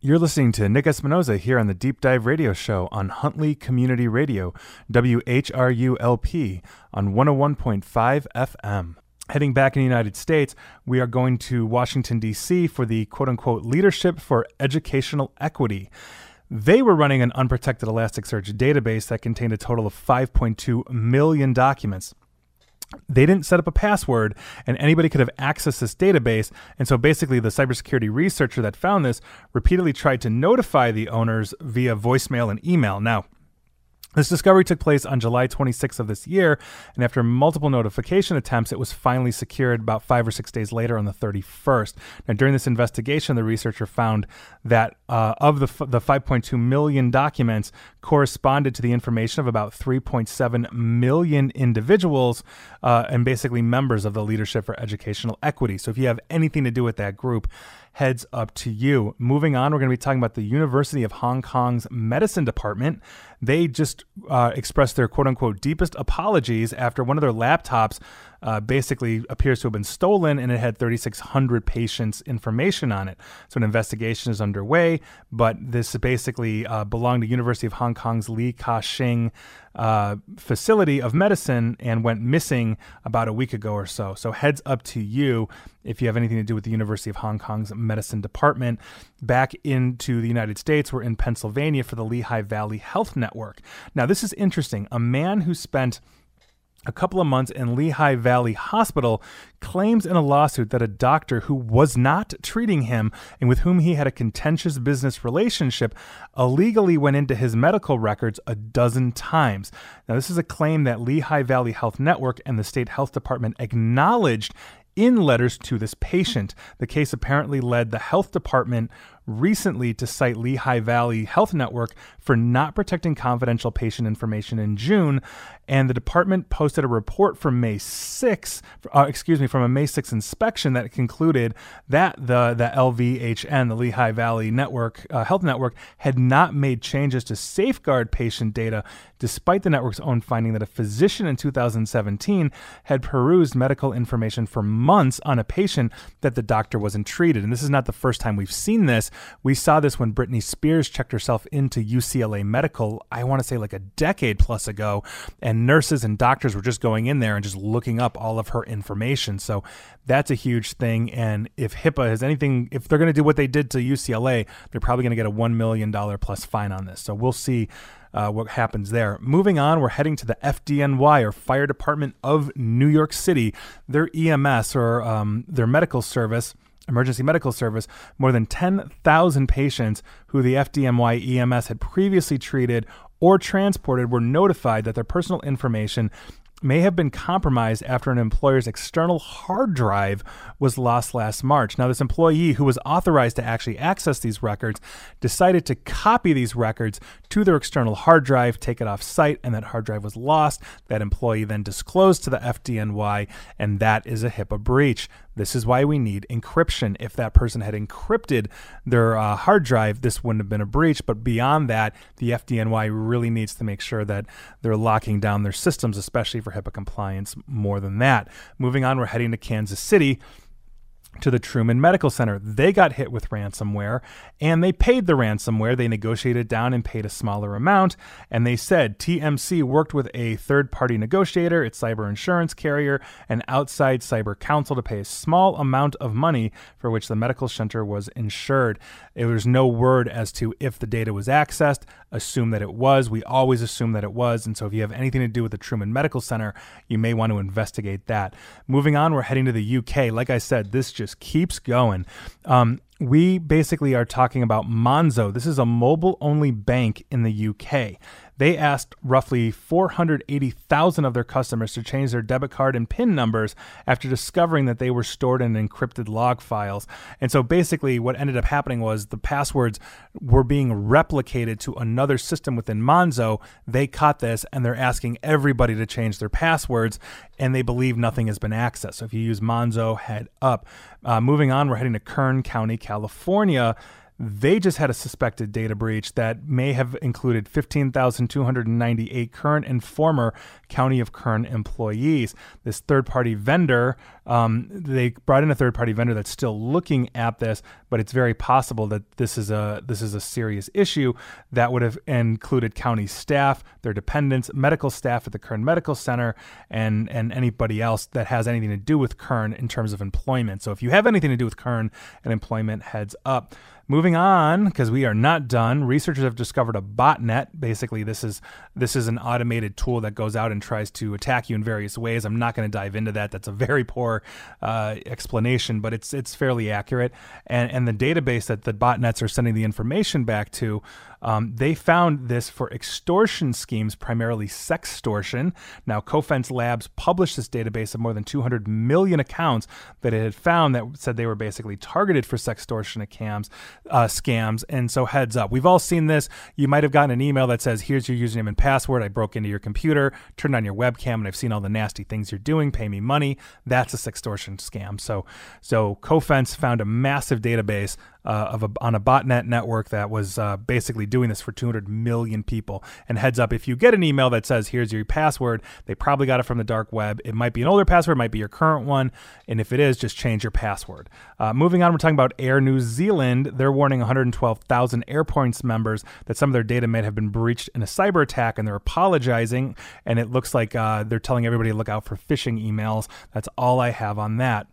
You're listening to Nick Espinoza here on the Deep Dive Radio Show on Huntley Community Radio, WHRULP, on 101.5 FM. Heading back in the United States, we are going to Washington, D.C. for the quote-unquote Leadership for Educational Equity. They were running an unprotected Elasticsearch database that contained a total of 5.2 million documents. They didn't set up a password, and anybody could have accessed this database. And so basically the cybersecurity researcher that found this repeatedly tried to notify the owners via voicemail and email. Now, this discovery took place on July 26th of this year, and after multiple notification attempts, it was finally secured about 5 or 6 days later on the 31st. Now, during this investigation, the researcher found that of the 5.2 million documents corresponded to the information of about 3.7 million individuals and basically members of the Leadership for Educational Equity. So if you have anything to do with that group, heads up to you. Moving on, we're going to be talking about the University of Hong Kong's medicine department. They just expressed their quote-unquote deepest apologies after one of their laptops basically appears to have been stolen, and it had 3,600 patients' information on it. So an investigation is underway, but this basically belonged to University of Hong Kong's Li Ka-shing facility of medicine and went missing about a week ago or so. So heads up to you if you have anything to do with the University of Hong Kong's medicine department. Back into the United States, we're in Pennsylvania for the Lehigh Valley Health Network. Now, this is interesting. A man who spent a couple of months in Lehigh Valley Hospital claims in a lawsuit that a doctor who was not treating him and with whom he had a contentious business relationship illegally went into his medical records a dozen times. Now, this is a claim that Lehigh Valley Health Network and the state health department acknowledged in letters to this patient. The case apparently led the health department recently to cite Lehigh Valley Health Network for not protecting confidential patient information in June, and the department posted a report from from a May 6th inspection that concluded that the LVHN, the Lehigh Valley Network Health Network, had not made changes to safeguard patient data, despite the network's own finding that a physician in 2017 had perused medical information for months on a patient that the doctor wasn't treated. And this is not the first time we've seen this. We saw this when Britney Spears checked herself into UCLA Medical, I want to say like a decade plus ago, and nurses and doctors were just going in there and just looking up all of her information. So that's a huge thing. And if HIPAA has anything, if they're going to do what they did to UCLA, they're probably going to get a $1 million plus fine on this. So we'll see what happens there. Moving on, we're heading to the FDNY, or Fire Department of New York City. Their EMS, or their medical service, emergency medical service, more than 10,000 patients who the FDNY EMS had previously treated or transported were notified that their personal information may have been compromised after an employer's external hard drive was lost last March. Now, this employee, who was authorized to actually access these records, decided to copy these records to their external hard drive, take it off site, and that hard drive was lost. That employee then disclosed to the FDNY, and that is a HIPAA breach. This is why we need encryption. If that person had encrypted their hard drive, this wouldn't have been a breach. But beyond that, the FDNY really needs to make sure that they're locking down their systems, especially for HIPAA compliance, more than that. Moving on, we're heading to Kansas City, to the Truman Medical Center. They got hit with ransomware, and they paid the ransomware. They negotiated down and paid a smaller amount, and they said TMC worked with a third-party negotiator, its cyber insurance carrier, and outside cyber counsel to pay a small amount of money for which the medical center was insured. There was no word as to if the data was accessed. Assume that it was. We always assume that it was, and so if you have anything to do with the Truman Medical Center, you may want to investigate that. Moving on, we're heading to the UK. Like I said, this just keeps going. We basically are talking about Monzo. This is a mobile-only bank in the UK. They asked roughly 480,000 of their customers to change their debit card and PIN numbers after discovering that they were stored in encrypted log files. And so basically what ended up happening was the passwords were being replicated to another system within Monzo. They caught this, and they're asking everybody to change their passwords, and they believe nothing has been accessed. So if you use Monzo, head up. Moving on, we're heading to Kern County, California. they just had a suspected data breach that may have included 15,298 current and former County of Kern employees. This third-party vendor, they brought in a third-party vendor that's still looking at this, but it's very possible that this is a serious issue that would have included county staff, their dependents, medical staff at the Kern Medical Center, and anybody else that has anything to do with Kern in terms of employment. So if you have anything to do with Kern and employment, heads up. Moving on, because we are not done, researchers have discovered a botnet. Basically, this is an automated tool that goes out and tries to attack you in various ways. I'm not going to dive into that. That's a very poor explanation, but it's fairly accurate. And the database that the botnets are sending the information back to, they found this for extortion schemes, primarily sextortion. Now, Cofense Labs published this database of more than 200 million accounts that it had found that said they were basically targeted for sextortion scams. And so heads up, we've all seen this. You might have gotten an email that says, here's your username and password. I broke into your computer, turned on your webcam, and I've seen all the nasty things you're doing. Pay me money. That's a sextortion scam. So Cofense found a massive database on a botnet network that was basically doing this for 200 million people. And heads up, if you get an email that says, here's your password, they probably got it from the dark web. It might be an older password, might be your current one. And if it is, just change your password. Moving on, we're talking about Air New Zealand. They're warning 112,000 Airpoints members that some of their data may have been breached in a cyber attack, and they're apologizing. And it looks like they're telling everybody to look out for phishing emails. That's all I have on that.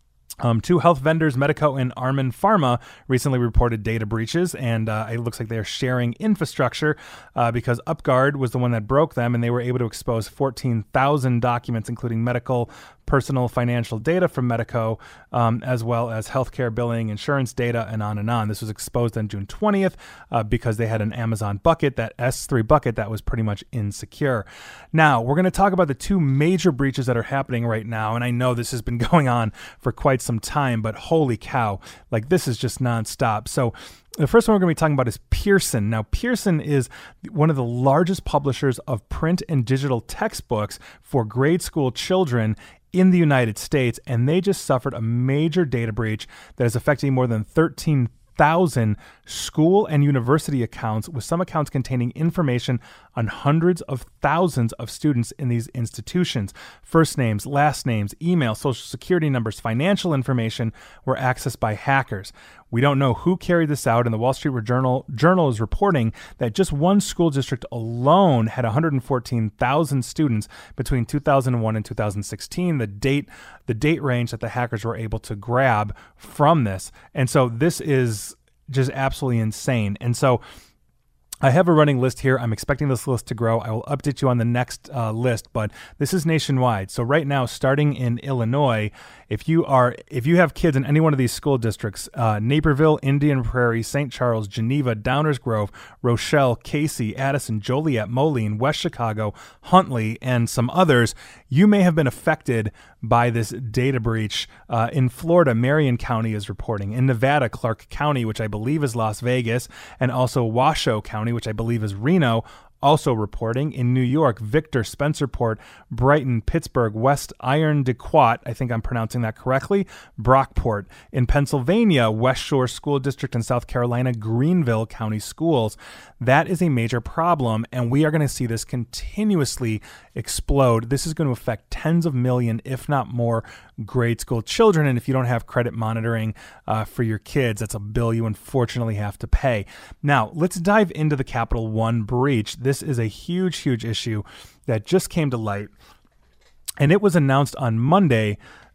Two health vendors, Medico and Armin Pharma, recently reported data breaches, and it looks like they're sharing infrastructure because UpGuard was the one that broke them, and they were able to expose 14,000 documents, including medical, personal, financial data from Medico, as well as healthcare billing, insurance data, and on and on. This was exposed on June 20th because they had an Amazon bucket, that S3 bucket that was pretty much insecure. Now, we're going to talk about the two major breaches that are happening right now, and I know this has been going on for quite some time, but holy cow, like this is just nonstop. So the first one we're going to be talking about is Pearson. Now, Pearson is one of the largest publishers of print and digital textbooks for grade school children in the United States, and they just suffered a major data breach that is affecting more than 13,000 school and university accounts, with some accounts containing information on hundreds of thousands of students in these institutions. First names, last names, email, social security numbers, financial information were accessed by hackers. We don't know who carried this out, and the Wall Street Journal is reporting that just one school district alone had 114,000 students between 2001 and 2016, the date range that the hackers were able to grab from this. And so this is just absolutely insane. And so I have a running list here. I'm expecting this list to grow. I will update you on the next list, but this is nationwide. So right now, starting in Illinois, if you have kids in any one of these school districts, Naperville, Indian Prairie, St. Charles, Geneva, Downers Grove, Rochelle, Casey, Addison, Joliet, Moline, West Chicago, Huntley, and some others, you may have been affected by this data breach. In Florida, Marion County is reporting. In Nevada, Clark County, which I believe is Las Vegas, and also Washoe County, which I believe is Reno, also reporting. In New York, Victor, Spencerport, Brighton, Pittsburgh, West Irondequoit, I think I'm pronouncing that correctly, Brockport. In Pennsylvania, West Shore School District, and South Carolina, Greenville County Schools. That is a major problem, and we are going to see this continuously explode. This is going to affect tens of millions, if not more, grade school children, and if you don't have credit monitoring for your kids, that's a bill you unfortunately have to pay. Now, let's dive into the Capital One breach. This is a huge, huge issue that just came to light, and it was announced on Monday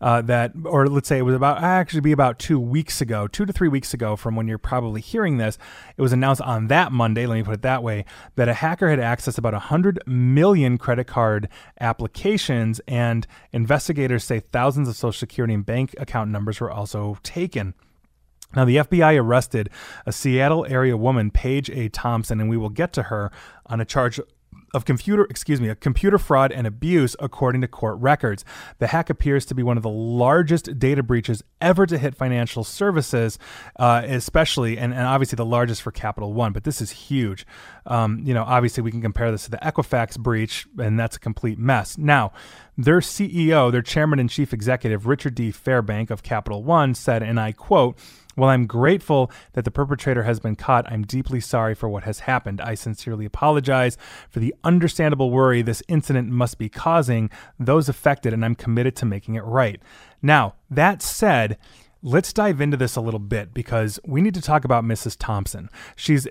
or let's say it was about 2 weeks ago, 2 to 3 weeks ago from when you're probably hearing this. It was announced on that Monday, let me put it that way, that a hacker had accessed about 100 million credit card applications, and investigators say thousands of Social Security and bank account numbers were also taken. Now, the FBI arrested a Seattle area woman, Paige A. Thompson, and we will get to her on a charge of computer fraud and abuse, according to court records. The hack appears to be one of the largest data breaches ever to hit financial services, especially, and obviously the largest for Capital One, but this is huge. Obviously we can compare this to the Equifax breach, and that's a complete mess. Now, their CEO, their chairman and chief executive, Richard D. Fairbank of Capital One, said, and I quote, While I'm grateful that the perpetrator has been caught, I'm deeply sorry for what has happened. I sincerely apologize for the understandable worry this incident must be causing those affected, and I'm committed to making it right. Now, that said, let's dive into this a little bit because we need to talk about Ms. Thompson. She's a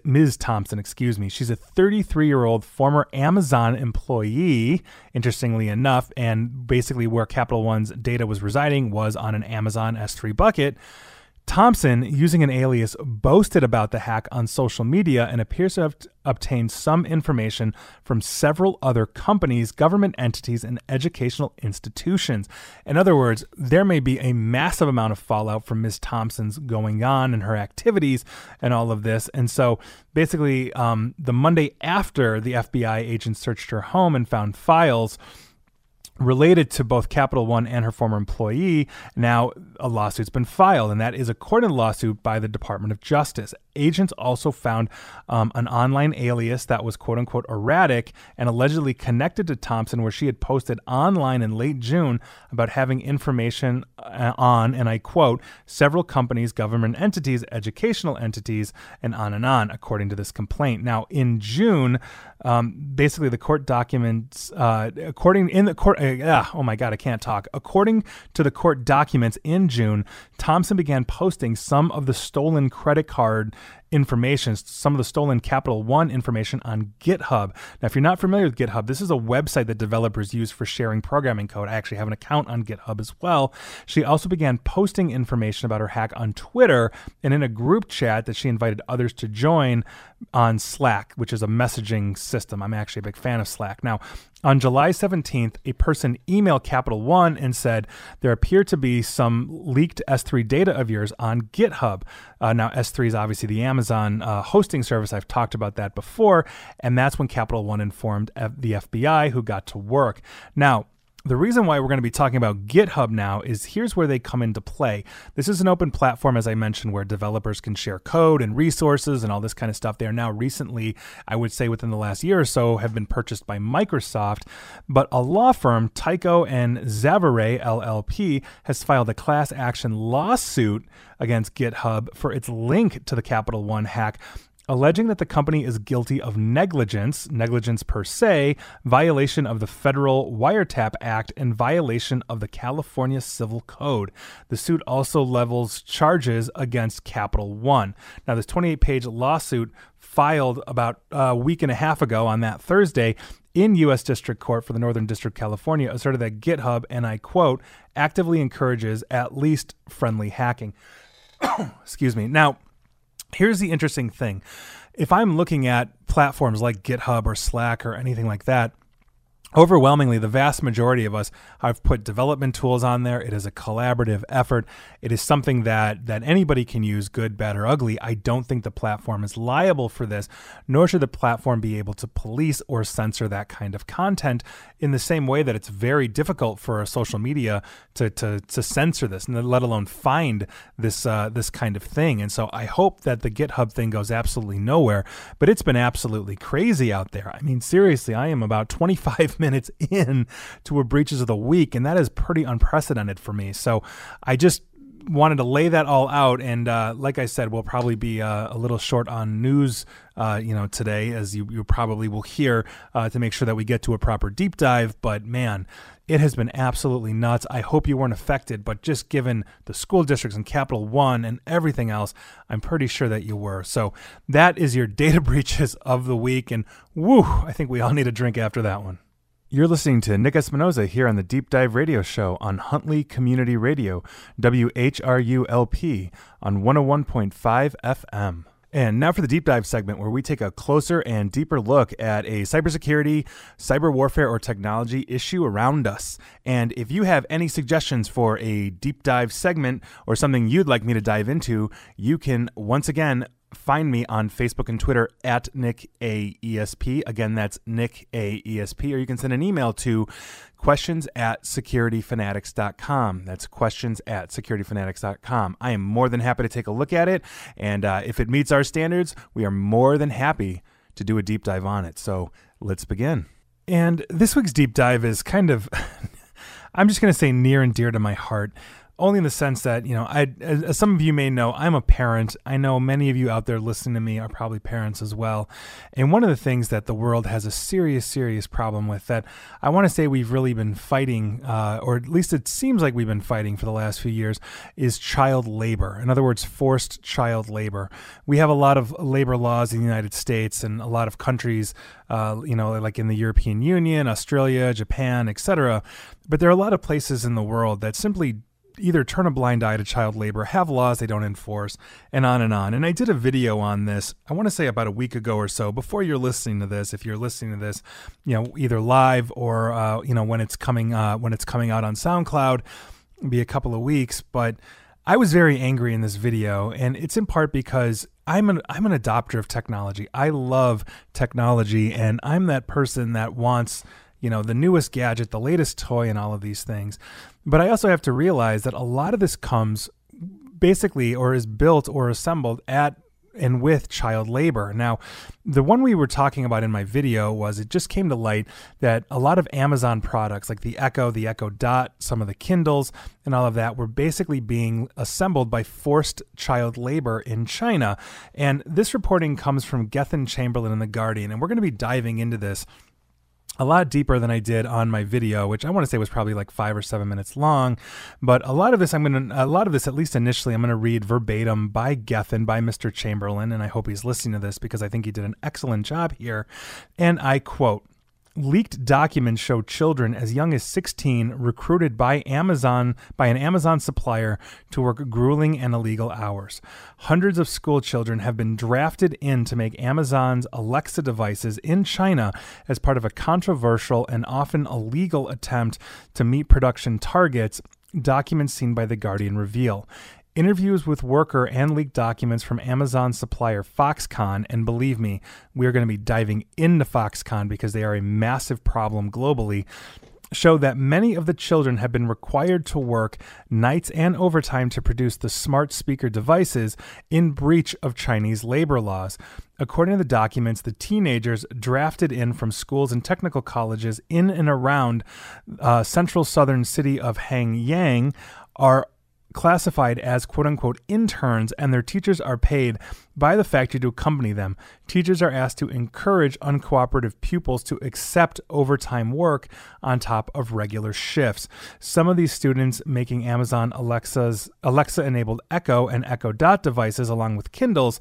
33-year-old former Amazon employee, interestingly enough, and basically where Capital One's data was residing was on an Amazon S3 bucket. Thompson, using an alias, boasted about the hack on social media and appears to have obtained some information from several other companies, government entities, and educational institutions. In other words, there may be a massive amount of fallout from Ms. Thompson's going on and her activities and all of this. And so basically, the Monday after the FBI agents searched her home and found files related to both Capital One and her former employee, now a lawsuit's been filed, and that is a court lawsuit by the Department of Justice. Agents also found an online alias that was quote-unquote erratic and allegedly connected to Thompson, where she had posted online in late June about having information on, and I quote, several companies, government entities, educational entities, and on, according to this complaint. Now, in June, basically the court documents, according to the court documents in June, Thompson began posting some of the stolen credit card information, some of the stolen Capital One information on GitHub. Now, if you're not familiar with GitHub, this is a website that developers use for sharing programming code. I actually have an account on GitHub as well. She also began posting information about her hack on Twitter and in a group chat that she invited others to join on Slack, which is a messaging system. I'm actually a big fan of Slack. Now, on July 17th, a person emailed Capital One and said, there appear to be some leaked S3 data of yours on GitHub. Now, S3 is obviously the Amazon hosting service. I've talked about that before. And that's when Capital One informed the FBI, who got to work. Now, the reason why we're going to be talking about GitHub now is here's where they come into play. This is an open platform, as I mentioned, where developers can share code and resources and all this kind of stuff. They are now recently, I would say within the last year or so, have been purchased by Microsoft. But a law firm, Tycho and Zavare LLP, has filed a class action lawsuit against GitHub for its link to the Capital One hack, alleging that the company is guilty of negligence per se, violation of the Federal Wiretap Act, and violation of the California Civil Code. The suit also levels charges against Capital One. Now, this 28-page lawsuit filed about a week and a half ago on that Thursday in U.S. District Court for the Northern District of California asserted that GitHub, and I quote, actively encourages at least friendly hacking. Excuse me. Now, here's the interesting thing. If I'm looking at platforms like GitHub or Slack or anything like that, overwhelmingly, the vast majority of us have put development tools on there. It is a collaborative effort. It is something that anybody can use, good, bad, or ugly. I don't think the platform is liable for this, nor should the platform be able to police or censor that kind of content in the same way that it's very difficult for a social media to censor this, and let alone find this kind of thing. And so I hope that the GitHub thing goes absolutely nowhere, but it's been absolutely crazy out there. I mean, seriously, I am about 25 minutes in to a breaches of the week, and that is pretty unprecedented for me. So I just wanted to lay that all out, and like I said, we'll probably be a little short on news today, as you probably will hear, to make sure that we get to a proper deep dive. But man, it has been absolutely nuts. I hope you weren't affected, but just given the school districts and Capital One and everything else, I'm pretty sure that you were. So that is your data breaches of the week, and woo, I think we all need a drink after that one. You're listening to Nick Espinoza here on the Deep Dive Radio Show on Huntley Community Radio, WHRU-LP on 101.5 FM. And now for the Deep Dive segment, where we take a closer and deeper look at a cybersecurity, cyber warfare, or technology issue around us. And if you have any suggestions for a Deep Dive segment or something you'd like me to dive into, you can once again find me on Facebook and Twitter at NickAESP. Again, that's NickAESP. Or you can send an email to questions@securityfanatics.com. That's questions@securityfanatics.com. I am more than happy to take a look at it. And if it meets our standards, we are more than happy to do a deep dive on it. So let's begin. And this week's deep dive is kind of, I'm just going to say near and dear to my heart. only in the sense that, as some of you may know, I'm a parent. I know many of you out there listening to me are probably parents as well. And one of the things that the world has a serious, serious problem with that I want to say we've really been fighting, or at least it seems like we've been fighting for the last few years, is child labor. In other words, forced child labor. We have a lot of labor laws in the United States and a lot of countries, like in the European Union, Australia, Japan, etc. But there are a lot of places in the world that simply either turn a blind eye to child labor, have laws they don't enforce, and on and on. And I did a video on this, I want to say about a week ago or so, before you're listening to this. If you're listening to this, either live or, when it's coming out on SoundCloud, it'll be a couple of weeks. But I was very angry in this video, and it's in part because I'm an adopter of technology. I love technology, and I'm that person that wants, the newest gadget, the latest toy, and all of these things. But I also have to realize that a lot of this comes basically or is built or assembled at and with child labor. Now, the one we were talking about in my video was it just came to light that a lot of Amazon products like the Echo Dot, some of the Kindles and all of that were basically being assembled by forced child labor in China. And this reporting comes from Gethin Chamberlain in The Guardian. And we're going to be diving into this a lot deeper than I did on my video, which I want to say was probably like 5 or 7 minutes long. But a lot of this, at least initially, I'm going to read verbatim by Gethin, by Mr. Chamberlain, and I hope he's listening to this because I think he did an excellent job here. And I quote, "Leaked documents show children as young as 16 recruited by an Amazon supplier to work grueling and illegal hours. Hundreds of school children have been drafted in to make Amazon's Alexa devices in China as part of a controversial and often illegal attempt to meet production targets," documents seen by The Guardian reveal. Interviews with worker and leaked documents from Amazon supplier Foxconn, and believe me, we are going to be diving into Foxconn because they are a massive problem globally, show that many of the children have been required to work nights and overtime to produce the smart speaker devices in breach of Chinese labor laws. According to the documents, the teenagers drafted in from schools and technical colleges in and around central southern city of Hanyang are classified as quote-unquote interns, and their teachers are paid by the factory to accompany them. Teachers are asked to encourage uncooperative pupils to accept overtime work on top of regular shifts. Some of these students making Amazon Alexa-enabled Echo and Echo Dot devices along with Kindles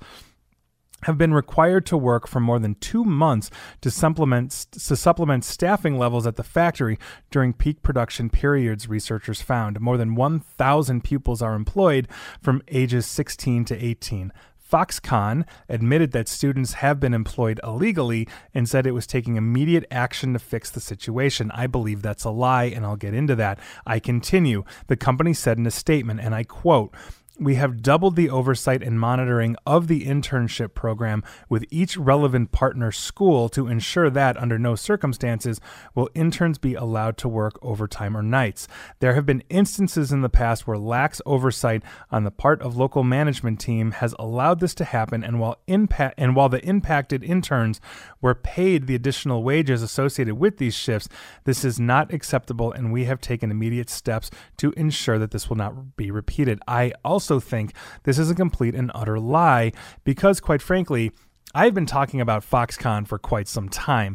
have been required to work for more than 2 months to supplement staffing levels at the factory during peak production periods, researchers found. More than 1,000 pupils are employed from ages 16 to 18. Foxconn admitted that students have been employed illegally and said it was taking immediate action to fix the situation. I believe that's a lie, and I'll get into that. I continue. The company said in a statement, and I quote, "We have doubled the oversight and monitoring of the internship program with each relevant partner school to ensure that, under no circumstances, will interns be allowed to work overtime or nights. There have been instances in the past where lax oversight on the part of local management team has allowed this to happen, and while the impacted interns were paid the additional wages associated with these shifts, this is not acceptable, and we have taken immediate steps to ensure that this will not be repeated." I also think this is a complete and utter lie because, quite frankly, I've been talking about Foxconn for quite some time,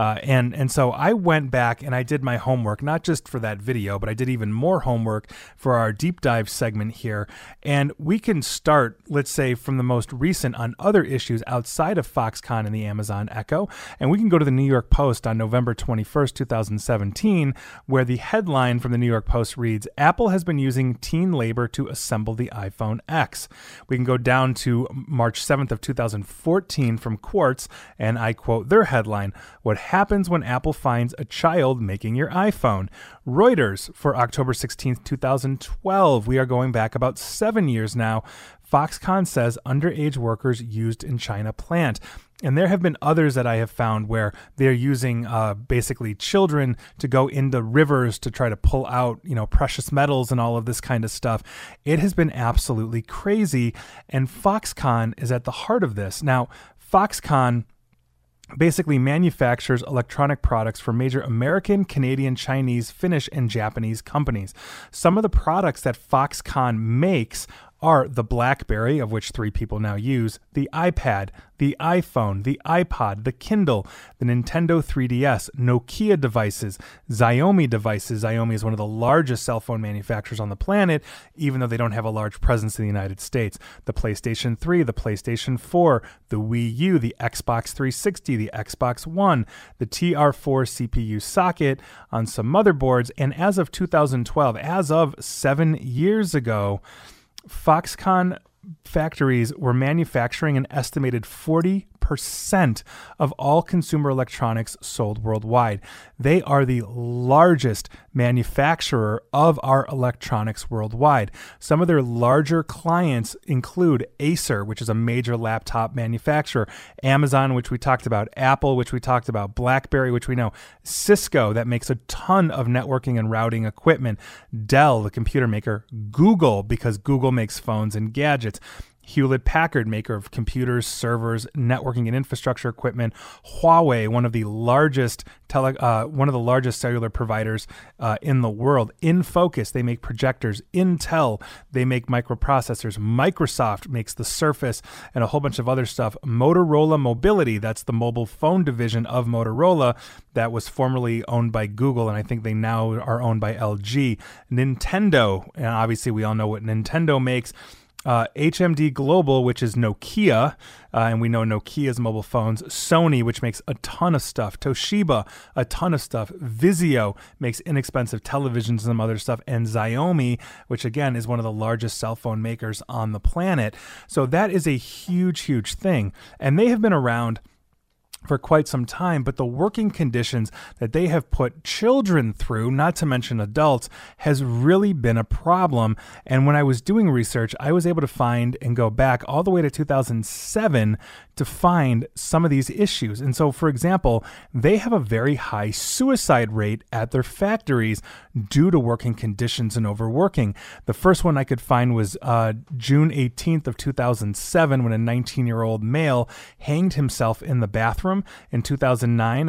and so I went back and I did my homework, not just for that video, but I did even more homework for our deep dive segment here. And we can start, let's say, from the most recent on other issues outside of Foxconn and the Amazon Echo, and we can go to the New York Post on November 21st, 2017, where the headline from the New York Post reads, "Apple has been using teen labor to assemble the iPhone X." We can go down to March 7th of 2014 from Quartz, and I quote their headline, "What happens when Apple finds a child making your iPhone?" Reuters for October 16th, 2012. We are going back about 7 years now. Foxconn says underage workers used in China plant. And there have been others that I have found where they're using basically children to go into rivers to try to pull out, precious metals and all of this kind of stuff. It has been absolutely crazy. And Foxconn is at the heart of this. Now, Foxconn basically manufactures electronic products for major American, Canadian, Chinese, Finnish, and Japanese companies. Some of the products that Foxconn makes are the BlackBerry, of which 3 people now use, the iPad, the iPhone, the iPod, the Kindle, the Nintendo 3DS, Nokia devices, Xiaomi devices. Xiaomi is one of the largest cell phone manufacturers on the planet, even though they don't have a large presence in the United States. The PlayStation 3, the PlayStation 4, the Wii U, the Xbox 360, the Xbox One, the TR4 CPU socket on some motherboards, and as of 2012, as of 7 years ago, Foxconn factories were manufacturing an estimated 40% of all consumer electronics sold worldwide. They are the largest manufacturer of our electronics worldwide. Some of their larger clients include Acer, which is a major laptop manufacturer, Amazon, which we talked about, Apple, which we talked about, BlackBerry, which we know, Cisco, that makes a ton of networking and routing equipment, Dell, the computer maker, Google, because Google makes phones and gadgets, Hewlett-Packard, maker of computers, servers, networking, and infrastructure equipment. Huawei, one of the largest cellular providers in the world. InFocus, they make projectors. Intel, they make microprocessors. Microsoft makes the Surface and a whole bunch of other stuff. Motorola Mobility, that's the mobile phone division of Motorola that was formerly owned by Google, and I think they now are owned by LG. Nintendo, and obviously we all know what Nintendo makes. HMD Global, which is Nokia, and we know Nokia's mobile phones. Sony, which makes a ton of stuff. Toshiba, a ton of stuff. Vizio makes inexpensive televisions and some other stuff. And Xiaomi, which again is one of the largest cell phone makers on the planet. So that is a huge, huge thing. And they have been around for quite some time, but the working conditions that they have put children through, not to mention adults, has really been a problem. And when I was doing research, I was able to find and go back all the way to 2007 to find some of these issues. And so, for example, they have a very high suicide rate at their factories due to working conditions and overworking. The first one I could find was June 18th of 2007, when a 19-year-old male hanged himself in the bathroom. In 2009, a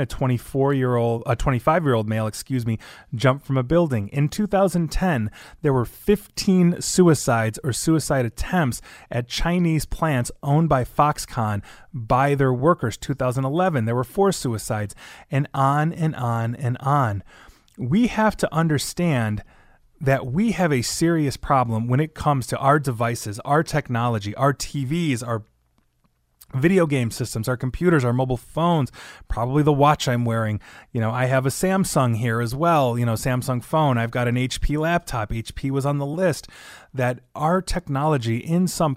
25-year-old male, jumped from a building. In 2010, there were 15 suicides or suicide attempts at Chinese plants owned by Foxconn by their workers. 2011, there were 4 suicides, and on and on and on. We have to understand that we have a serious problem when it comes to our devices, our technology, our TVs, our video game systems, our computers, our mobile phones, probably the watch I'm wearing. I have a Samsung here as well, Samsung phone. I've got an HP laptop. HP was on the list. That our technology in some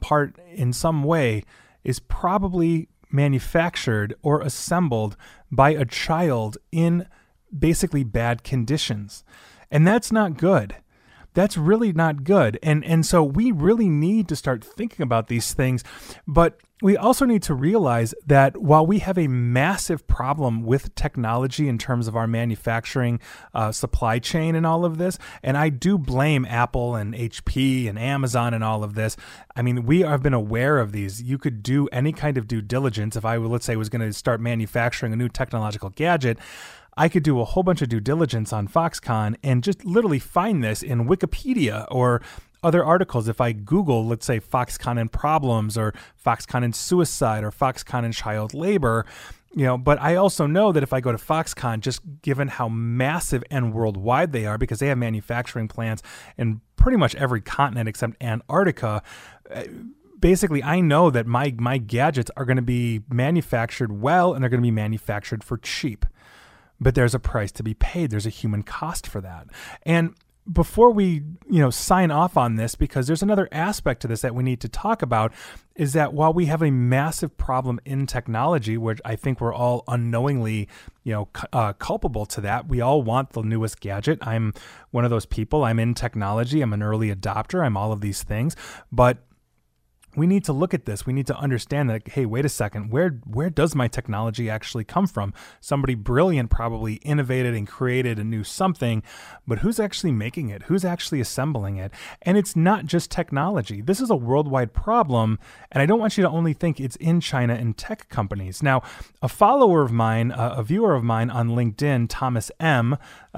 way is probably manufactured or assembled by a child in basically bad conditions. And that's not good. That's really not good. And so we really need to start thinking about these things. But we also need to realize that while we have a massive problem with technology in terms of our manufacturing supply chain and all of this, and I do blame Apple and HP and Amazon and all of this. I mean, we have been aware of these. You could do any kind of due diligence. If I, let's say, was going to start manufacturing a new technological gadget, I could do a whole bunch of due diligence on Foxconn and just literally find this in Wikipedia or other articles. If I Google, let's say, Foxconn and problems or Foxconn and suicide or Foxconn and child labor, but I also know that if I go to Foxconn, just given how massive and worldwide they are, because they have manufacturing plants in pretty much every continent except Antarctica, basically, I know that my gadgets are going to be manufactured well and they're going to be manufactured for cheap. But there's a price to be paid. There's a human cost for that. And before we, sign off on this, because there's another aspect to this that we need to talk about, is that while we have a massive problem in technology, which I think we're all unknowingly, culpable to that, we all want the newest gadget. I'm one of those people. I'm in technology. I'm an early adopter. I'm all of these things. But we need to look at this. We need to understand that, hey, wait a second, where does my technology actually come from? Somebody brilliant probably innovated and created a new something, but who's actually making it? Who's actually assembling it? And it's not just technology. This is a worldwide problem, and I don't want you to only think it's in China and tech companies. Now, a follower of mine, a viewer of mine on LinkedIn, Thomas M.,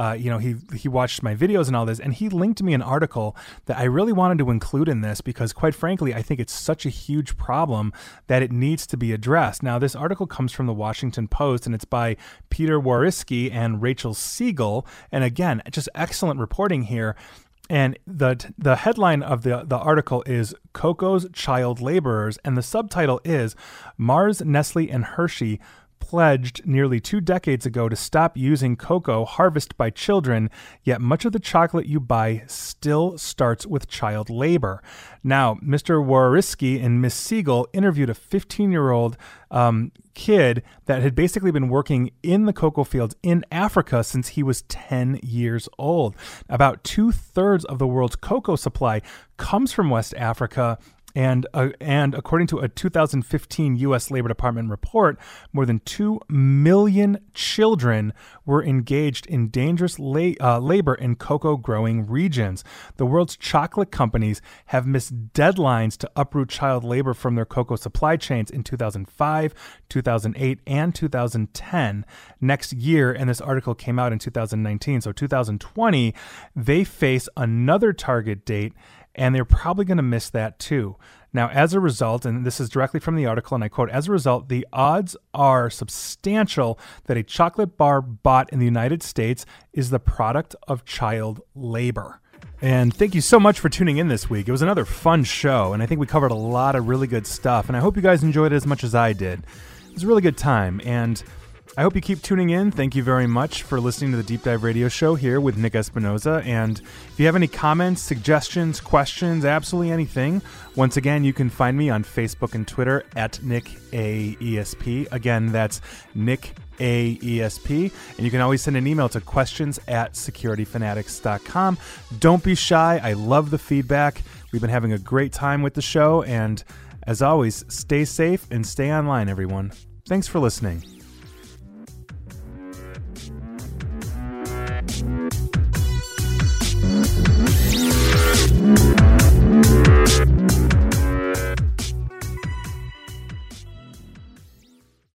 he watched my videos and all this, and he linked me an article that I really wanted to include in this because, quite frankly, I think it's such a huge problem that it needs to be addressed. Now, this article comes from the Washington Post, and it's by Peter Wawrzycki and Rachel Siegel. And again, just excellent reporting here. And the headline of the article is Cocoa's Child Laborers, and the subtitle is Mars, Nestle, and Hershey pledged nearly 2 decades ago to stop using cocoa harvested by children, yet much of the chocolate you buy still starts with child labor. Now, Mr. Wawrzycki and Ms. Siegel interviewed a 15-year-old kid that had basically been working in the cocoa fields in Africa since he was 10 years old. About 2/3 of the world's cocoa supply comes from West Africa. And according to a 2015 U.S. Labor Department report, more than 2 million children were engaged in dangerous labor in cocoa growing regions. The world's chocolate companies have missed deadlines to uproot child labor from their cocoa supply chains in 2005, 2008, and 2010. Next year, and this article came out in 2019, so 2020, they face another target date, and they're probably going to miss that too. Now, as a result, and this is directly from the article, and I quote, as a result, the odds are substantial that a chocolate bar bought in the United States is the product of child labor. And thank you so much for tuning in this week. It was another fun show, and I think we covered a lot of really good stuff, and I hope you guys enjoyed it as much as I did. It was a really good time, and I hope you keep tuning in. Thank you very much for listening to the Deep Dive Radio Show here with Nick Espinoza. And if you have any comments, suggestions, questions, absolutely anything, once again, you can find me on Facebook and Twitter at NickAESP. Again, that's NickAESP. And you can always send an email to questions@securityfanatics.com. Don't be shy. I love the feedback. We've been having a great time with the show. And as always, stay safe and stay online, everyone. Thanks for listening.